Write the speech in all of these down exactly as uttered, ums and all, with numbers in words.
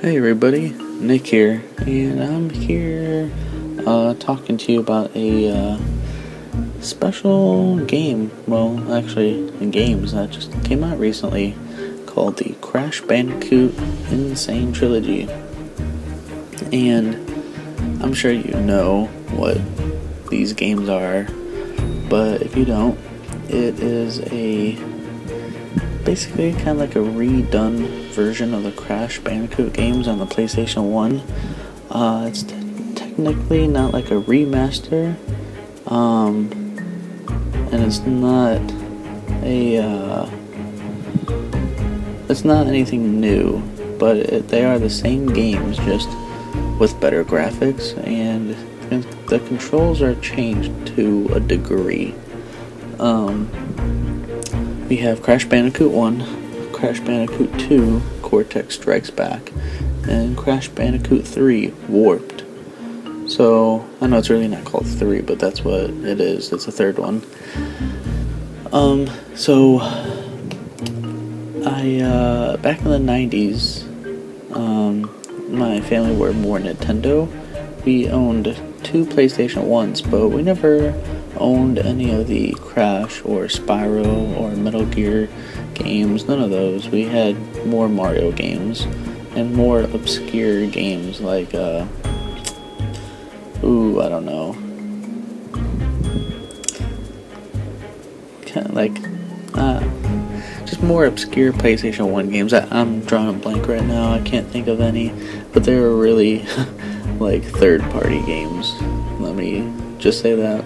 Hey everybody, Nick here, and I'm here uh, talking to you about a uh, special game, well actually games that just came out recently called the Crash Bandicoot N. Sane Trilogy. And I'm sure you know what these games are, but if you don't, it is a basically kind of like a redone version of the Crash Bandicoot games on the PlayStation one. Uh, it's te- technically not like a remaster, um, and it's not a, uh, it's not anything new, but it, they are the same games, just with better graphics, and the controls are changed to a degree. Um, we have Crash Bandicoot one, Crash Bandicoot two, Cortex Strikes Back, and Crash Bandicoot three, Warped. So, I know it's really not called three, but that's what it is. It's the third one. Um, so, I, uh, back in the nineties, um, my family were more Nintendo. We owned two PlayStation ones, but we never owned any of the Crash or Spyro or Metal Gear games, none of those. We had more Mario games and more obscure games like, uh, ooh, I don't know, kind of like, uh, just more obscure PlayStation one games. I, I'm drawing a blank right now, I can't think of any, but they were really, like, third-party games, let me just say that.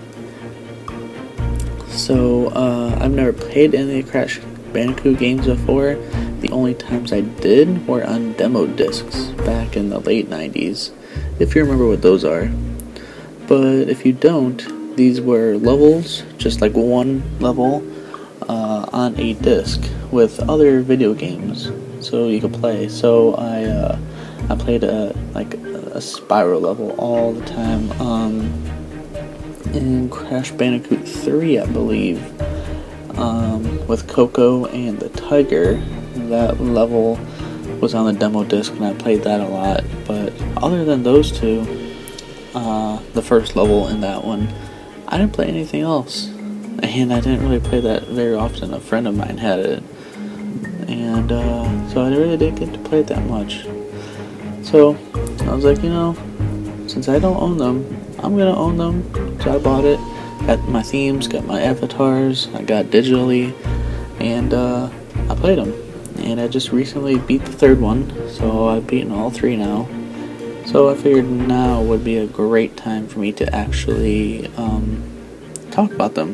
So, uh, I've never played any of the Crash Bandicoot games before. The only times I did were on demo discs back in the late nineties, if you remember what those are. But if you don't, these were levels, just like one level, uh, on a disc with other video games, so you could play. So I, uh, I played a, like, a Spyro level all the time, um, in Crash Bandicoot three, I believe, um, with Coco and the Tiger. That level was on the demo disc and I played that a lot, but other than those two, uh, the first level in that one, I didn't play anything else, and I didn't really play that very often. A friend of mine had it, and uh, so I really didn't get to play it that much. So I was like, you know, since I don't own them, I'm gonna own them. So I bought it, got my themes, got my avatars, I got digitally, and uh, I played them. And I just recently beat the third one, so I've beaten all three now. So I figured now would be a great time for me to actually um, talk about them.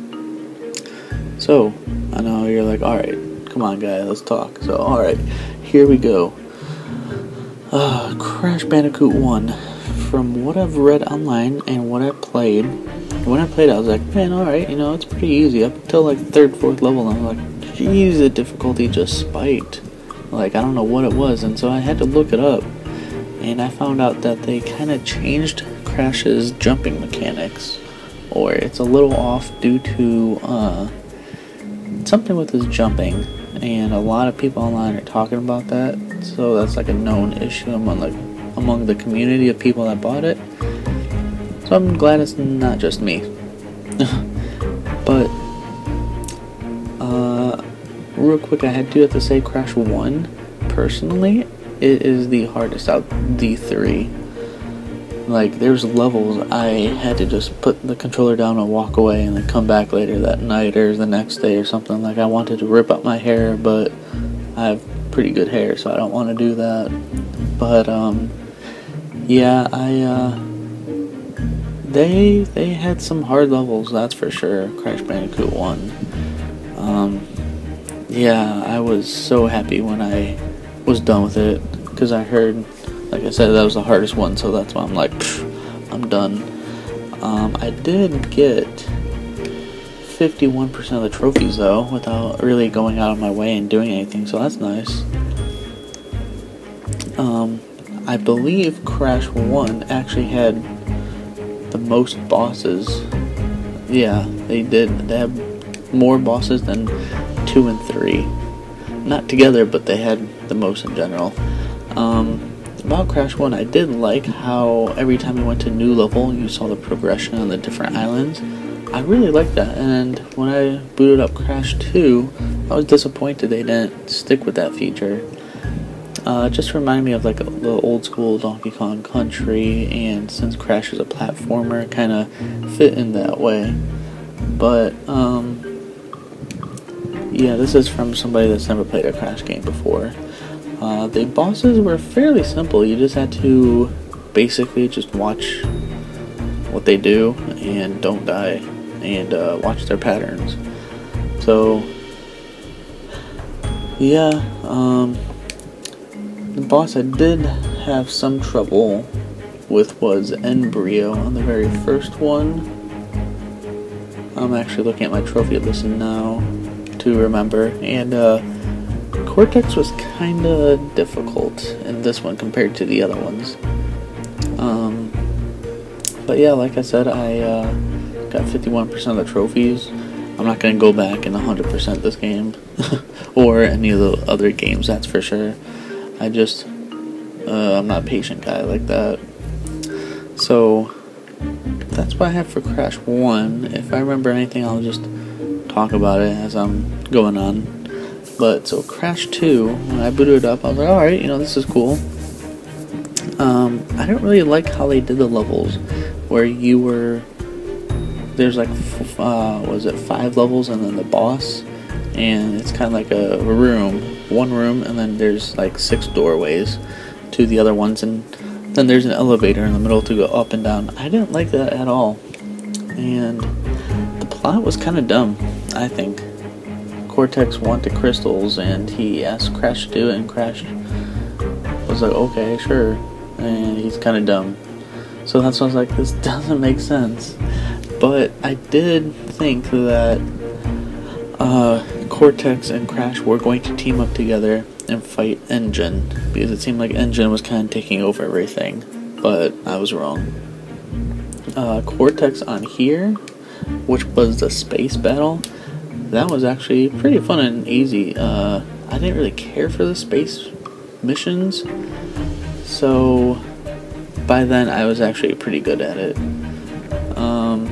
So, I know you're like, alright, come on guy, let's talk. So, alright, here we go. Uh, Crash Bandicoot one. From what I've read online and what I played, when I played I was like, man, alright, you know, it's pretty easy. Up until like third, fourth level, and I'm like, geez, the difficulty just spiked. Like, I don't know what it was, and so I had to look it up. And I found out that they kind of changed Crash's jumping mechanics, or it's a little off due to uh, something with his jumping. And a lot of people online are talking about that, so that's like a known issue among like among the community of people that bought it. So I'm glad it's not just me. But uh, real quick, I had to have to say Crash one, personally, it is the hardest out of the three. Like, there's levels I had to just put the controller down and walk away and then come back later that night or the next day or something. Like, I wanted to rip out my hair, but I have pretty good hair, so I don't want to do that. But, um, yeah, I, uh, they, they had some hard levels, that's for sure, Crash Bandicoot one. Um, yeah, I was so happy when I was done with it, because I heard, like I said, that was the hardest one, so that's why I'm like, I'm done. Um, I did get fifty-one percent of the trophies, though, without really going out of my way and doing anything, so that's nice. Um, I believe Crash one actually had the most bosses. Yeah, they did. They had more bosses than two and three. Not together, but they had the most in general. Um, about Crash one, I did like how every time you went to a new level, you saw the progression on the different islands. I really liked that, and when I booted up Crash two, I was disappointed they didn't stick with that feature. Uh, it just reminded me of like a, the old school Donkey Kong Country, and since Crash is a platformer, it kind of fit in that way. But, um, yeah, this is from somebody that's never played a Crash game before. Uh, the bosses were fairly simple. You just had to basically just watch what they do and don't die, and uh, watch their patterns. So, yeah, um, the boss I did have some trouble with was N-Brio on the very first one. I'm actually looking at my trophy list now to remember, and uh, Cortex was kinda difficult in this one compared to the other ones. Um, but yeah, like I said, I uh, got fifty-one percent of the trophies. I'm not gonna go back and one hundred percent this game, or any of the other games, that's for sure. I just, uh, I'm not a patient guy like that. So, that's what I have for Crash one. If I remember anything, I'll just talk about it as I'm going on. But, so Crash two, when I booted it up, I was like, alright, you know, this is cool. Um, I didn't really like how they did the levels, where you were, there's like, uh, what was it, five levels, and then the boss, and it's kind of like a room, one room, and then there's like six doorways to the other ones, and then there's an elevator in the middle to go up and down. I didn't like that at all, and the plot was kind of dumb, I think. Cortex wanted crystals, and he asked Crash to do it, and Crash was like, okay, sure, and he's kind of dumb. So that's why I was like, this doesn't make sense. But I did think that uh, Cortex and Crash were going to team up together and fight N. Gin, because it seemed like N. Gin was kind of taking over everything, but I was wrong. Uh, Cortex on here, which was the space battle, that was actually pretty fun and easy. Uh, I didn't really care for the space missions, so by then I was actually pretty good at it. Um,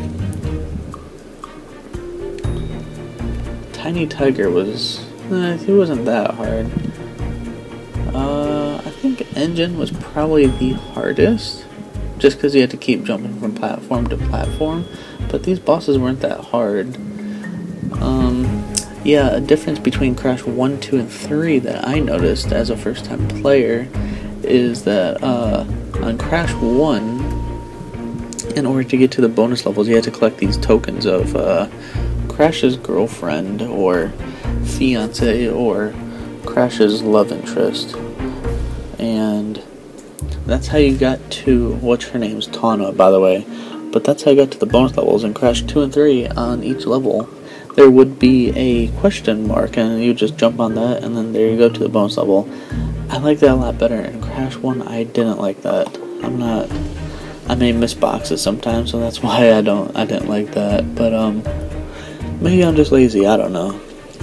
Tiny Tiger was, eh, he wasn't that hard. Uh, I think N. Gin was probably the hardest, just because you had to keep jumping from platform to platform, but these bosses weren't that hard. Um, yeah, a difference between Crash one, two, and three that I noticed as a first-time player is that uh, on Crash one, in order to get to the bonus levels, you had to collect these tokens of uh, Crash's girlfriend, or fiance, or Crash's love interest. And that's how you got to, what's her name's Tawna, by the way, but that's how you got to the bonus levels. In Crash two and three, on each level, there would be a question mark, and you just jump on that, and then there you go to the bonus level. I like that a lot better. In Crash one, I didn't like that. I'm not, I may miss boxes sometimes, so that's why I don't, I didn't like that, but, um, maybe I'm just lazy, I don't know.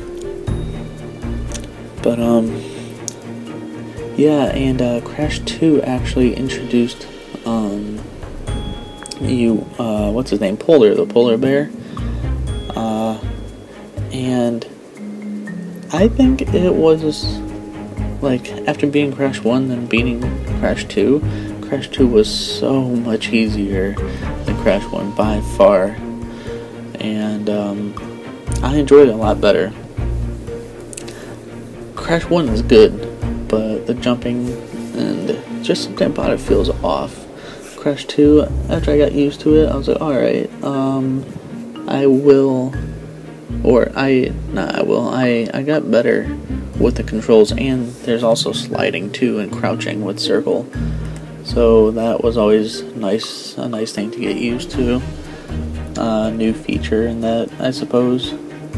But, um, yeah, and, uh, Crash two actually introduced, um, you, uh, what's his name, Polar, the polar bear, uh, and I think it was, like, after beating Crash one and beating Crash two, Crash two was so much easier than Crash one by far, and, um, I enjoyed it a lot better. Crash one is good, but the jumping and just something about it feels off. Crash two, after I got used to it, I was like, alright, um, I will, or I, not I will, I, I got better with the controls, and there's also sliding too, and crouching with circle, so that was always nice, a nice thing to get used to, uh, new feature in that, I suppose.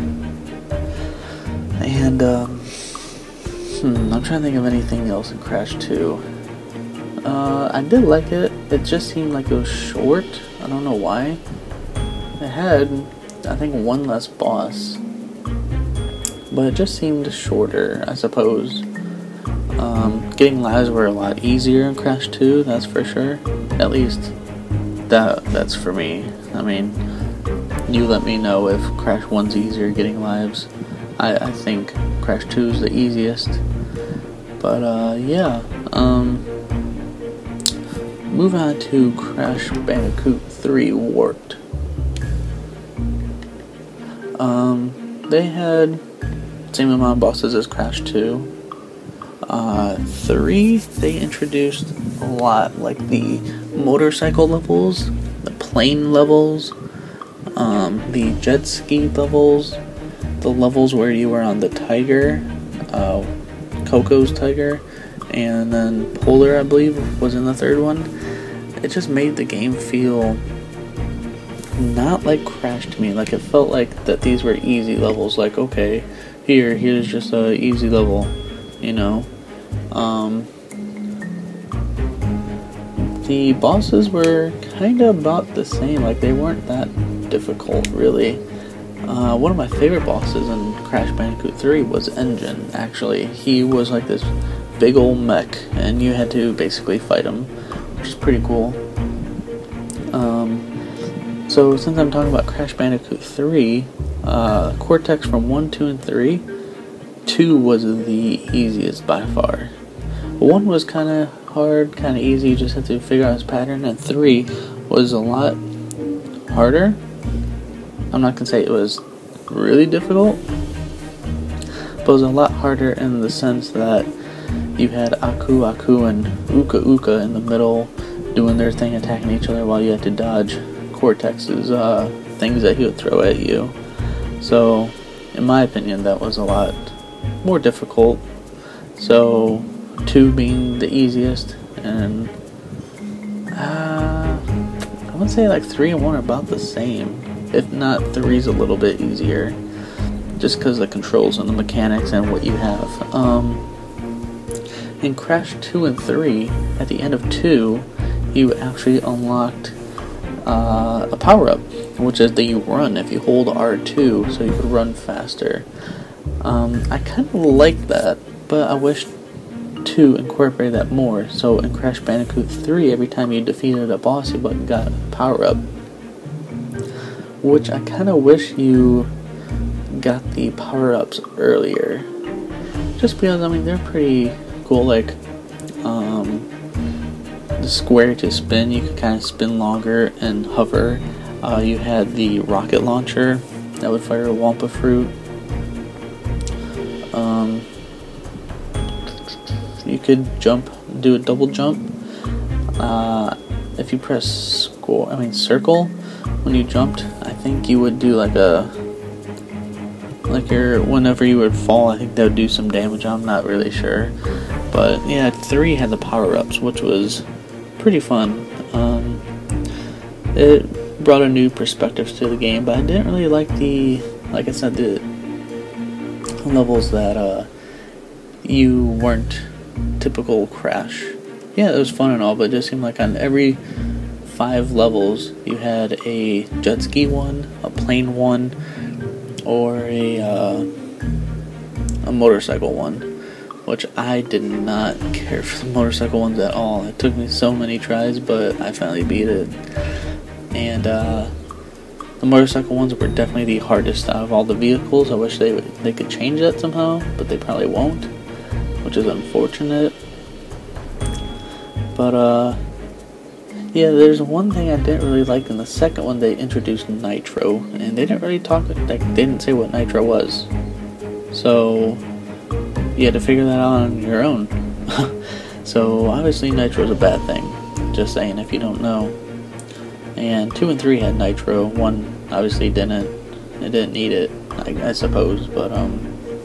And, um, hmm, I'm trying to think of anything else in Crash two. Uh, I did like it, it just seemed like it was short, I don't know why. It had, I think, one less boss, but it just seemed shorter, I suppose. Um, getting lives were a lot easier in Crash two, that's for sure. At least that that's for me. I mean, you let me know if Crash one's easier getting lives. I, I think Crash two is the easiest. But uh, yeah, um, move on to Crash Bandicoot three Warped. Um, they had same amount of bosses as Crash two. Uh, three, they introduced a lot, like the motorcycle levels, the plane levels, um, the jet ski levels, the levels where you were on the Tiger, uh, Coco's Tiger, and then Polar, I believe, was in the third one. It just made the game feel not like Crash to me. Like, it felt like that these were easy levels. Like, okay, here, here's just a easy level, you know. Um, the bosses were kind of about the same. Like, they weren't that difficult, really. Uh, one of my favorite bosses in Crash Bandicoot three was N. Gin, actually. He was like this big old mech, and you had to basically fight him, which is pretty cool. Um, so, since I'm talking about Crash Bandicoot three, uh, Cortex from one, two, and three, two was the easiest by far. one was kind of hard, kind of easy, you just had to figure out his pattern, and three was a lot harder. I'm not going to say it was really difficult, but it was a lot harder in the sense that you had Aku Aku and Uka Uka in the middle doing their thing, attacking each other, while you had to dodge Cortex's uh, things that he would throw at you. So, in my opinion, that was a lot more difficult. So, two being the easiest, and uh, I would say like three and one are about the same. If not, three's a little bit easier, just because of the controls and the mechanics and what you have. Um, in Crash two and three, at the end of two, you actually unlocked uh, a power-up, which is that you run if you hold R two, so you could run faster. Um, I kind of like that, but I wish two incorporated that more. So in Crash Bandicoot three, every time you defeated a boss, you got a power-up, which I kind of wish you got the power-ups earlier, just because, I mean, they're pretty cool. Like, um, the square to spin, you could kind of spin longer and hover. Uh, you had the rocket launcher that would fire a Wumpa Fruit. Um, you could jump, do a double jump. Uh, if you press score, I mean circle, when you jumped, I think you would do like a, like your, whenever you would fall, I think that would do some damage. I'm not really sure, but yeah, three had the power-ups, which was pretty fun. Um, it brought a new perspective to the game, but I didn't really like the, like I said, the levels that uh, you weren't typical Crash. Yeah, it was fun and all, but it just seemed like on every five levels you had a jet ski one, a plane one, or a uh, a motorcycle one, which I did not care for the motorcycle ones at all. It took me so many tries, but I finally beat it. And uh, the motorcycle ones were definitely the hardest out of all the vehicles. I wish they they could change that somehow, but they probably won't, which is unfortunate. But uh, yeah, there's one thing I didn't really like in the second one. They introduced Nitro, and they didn't really talk, like, they didn't say what Nitro was. So you had to figure that out on your own. So obviously Nitro is a bad thing. Just saying, if you don't know. And two and three had Nitro. One obviously didn't. It didn't need it, I, I suppose. But um,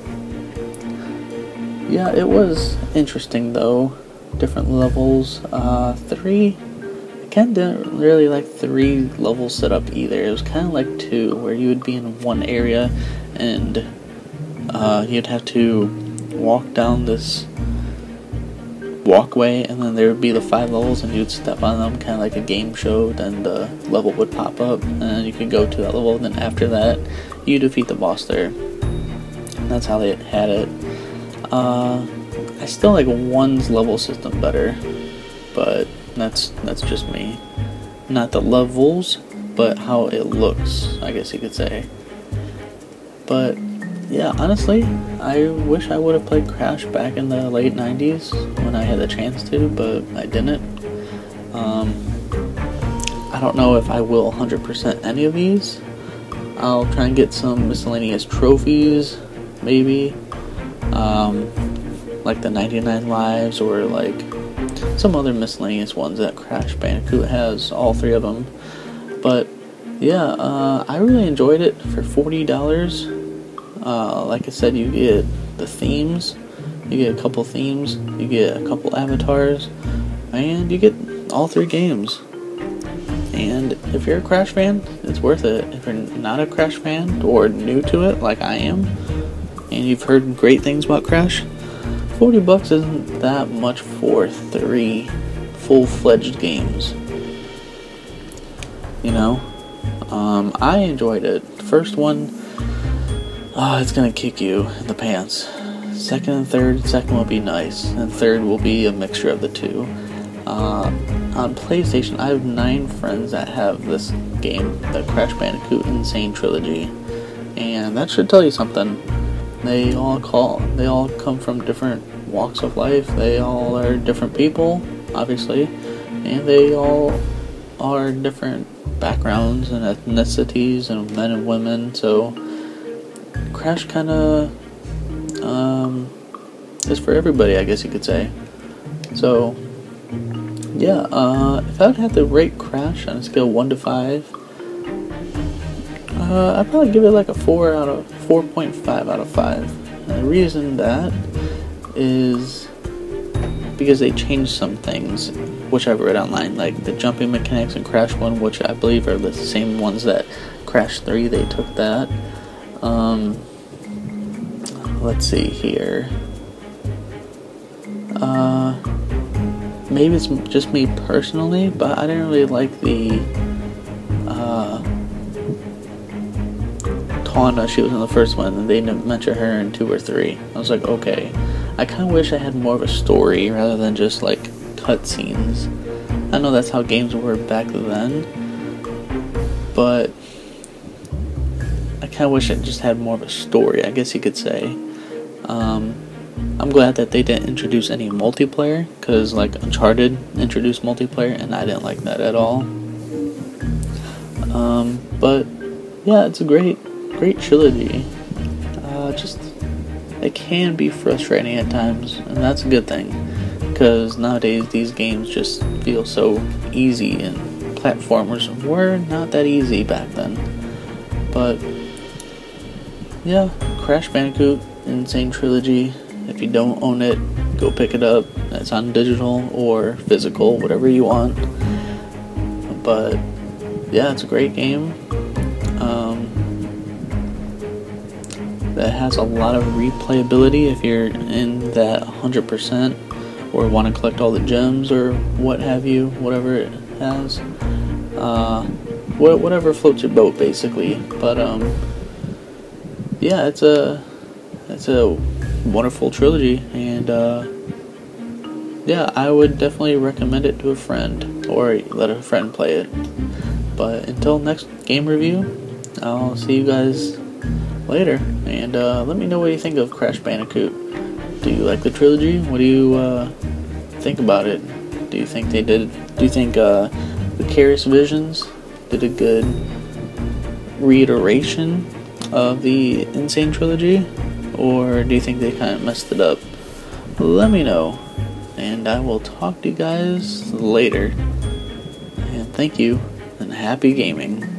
yeah, it was interesting though. Different levels. Uh, three, I kind of didn't really like three level setup either. It was kind of like two, where you would be in one area and uh, you'd have to walk down this walkway, and then there would be the five levels, and you'd step on them, kind of like a game show. Then the level would pop up, and then you could go to that level. And then after that, you defeat the boss there. And that's how they had it. Uh, I still like one's level system better, but that's that's just me. Not the levels, but how it looks, I guess you could say. But yeah, honestly, I wish I would have played Crash back in the late nineties when I had the chance to, but I didn't. Um, I don't know if I will one hundred percent any of these. I'll try and get some miscellaneous trophies, maybe. Um, like the ninety-nine lives, or like some other miscellaneous ones that Crash Bandicoot has, all three of them. But yeah, uh, I really enjoyed it for forty dollars. Uh, like I said, you get the themes, you get a couple themes, you get a couple avatars, and you get all three games. And if you're a Crash fan, it's worth it. If you're not a Crash fan, or new to it like I am, and you've heard great things about Crash, forty bucks isn't that much for three full-fledged games. You know? Um, I enjoyed it. First one, oh, it's gonna kick you in the pants. Second and third, second will be nice, and third will be a mixture of the two. Uh, on PlayStation, I have nine friends that have this game, the Crash Bandicoot N. Sane Trilogy, and that should tell you something. They all call. They all come from different walks of life. They all are different people, obviously, and they all are different backgrounds and ethnicities and men and women. So Crash kind of um, is for everybody, I guess you could say. So yeah, uh, if I'd have to rate Crash on a scale one to five, uh, I'd probably give it like a four out of four point five out of five. And the reason that is because they changed some things, which I've read online, like the jumping mechanics in Crash one, which I believe are the same ones that Crash three, they took that. Um, let's see here. Uh, maybe it's just me personally, but I didn't really like the uh, Tawna. She was in the first one, and they didn't mention her in two or three. I was like, okay. I kind of wish I had more of a story rather than just like cutscenes. I know that's how games were back then, but I kind of wish it just had more of a story, I guess you could say. Um, I'm glad that they didn't introduce any multiplayer, because like Uncharted introduced multiplayer, and I didn't like that at all. Um, but yeah, it's a great, great trilogy. Uh, just it can be frustrating at times, and that's a good thing, because nowadays these games just feel so easy, and platformers were not that easy back then. But yeah, Crash Bandicoot N. Sane Trilogy. If you don't own it, go pick it up. It's on digital or physical, whatever you want. But yeah, it's a great game. Um, that has a lot of replayability if you're in that one hundred percent, or want to collect all the gems or what have you, whatever it has. Uh, whatever floats your boat, basically. But um, yeah, it's a it's a wonderful trilogy, and uh, yeah, I would definitely recommend it to a friend, or let a friend play it. But until next game review, I'll see you guys later, and uh, let me know what you think of Crash Bandicoot. Do you like the trilogy? What do you uh, think about it? Do you think they did? Do you think uh, Vicarious Visions did a good reiteration of the N. Sane Trilogy? Or do you think they kind of messed it up? Let me know, and I will talk to you guys later. And thank you, and happy gaming.